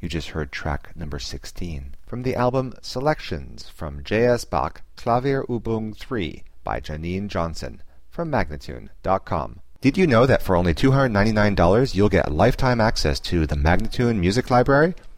You just heard track number 16 from the album Selections from J.S. Bach Klavierübung 3 by Janine Johnson from Magnatune.com. Did you know that for only $299 you'll get lifetime access to the Magnatune Music Library?